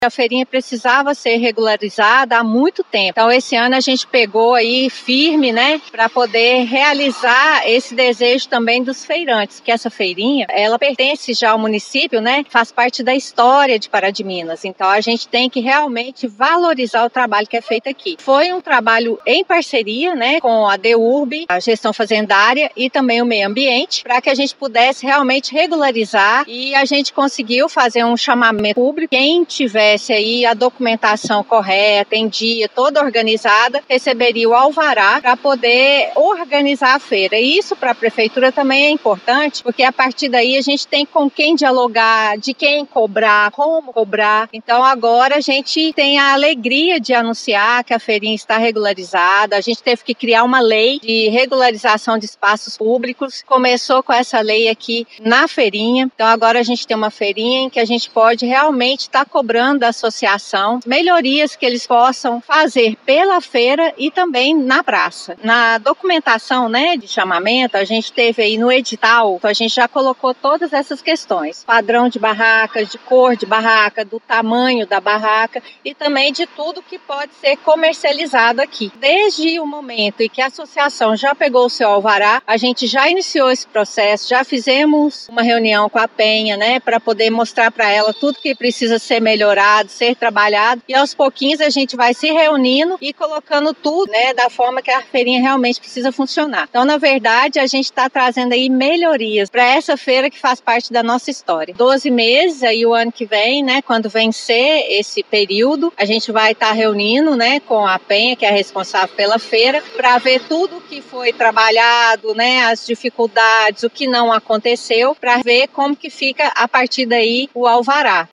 A feirinha precisava ser regularizada há muito tempo. Então, esse ano a gente pegou aí firme, né, para poder realizar esse desejo também dos feirantes, que essa feirinha, ela pertence já ao município, né, faz parte da história de Pará de Minas. Então, a gente tem que realmente valorizar o trabalho que é feito aqui. Foi um trabalho em parceria, né, com a DEURB, a gestão fazendária e também o meio ambiente, para que a gente pudesse realmente regularizar, e a gente conseguiu fazer um chamamento público. Quem tivesse aí a documentação correta, em dia, toda organizada, receberia o alvará para poder organizar a feira. E isso para a prefeitura também é importante, porque a partir daí a gente tem com quem dialogar, de quem cobrar, como cobrar. Então agora a gente tem a alegria de anunciar que a feirinha está regularizada. A gente teve que criar uma lei de regularização de espaços públicos. Começou com essa lei aqui na feirinha. Então agora a gente tem uma feirinha em que a gente pode realmente estar cobrando da associação melhorias que eles possam fazer pela feira e também na praça. Na documentação, né, de chamamento, a gente teve aí no edital, a gente já colocou todas essas questões: padrão de barracas, de cor de barraca, do tamanho da barraca e também de tudo que pode ser comercializado aqui. Desde o momento em que a associação já pegou o seu alvará, a gente já iniciou esse processo, já fizemos uma reunião com a Penha, né, para poder mostrar para ela tudo que precisa ser melhorado, ser trabalhado, e aos pouquinhos a gente vai se reunindo e colocando tudo, né, da forma que a feirinha realmente precisa funcionar. Então, na verdade, a gente está trazendo aí melhorias para essa feira que faz parte da nossa história. 12 meses aí o ano que vem, né, quando vencer esse período, a gente vai estar reunindo, né, com a Penha, que é a responsável pela feira, para ver tudo que foi trabalhado, né, as dificuldades, o que não aconteceu, para ver como que fica a partir daí o alvará.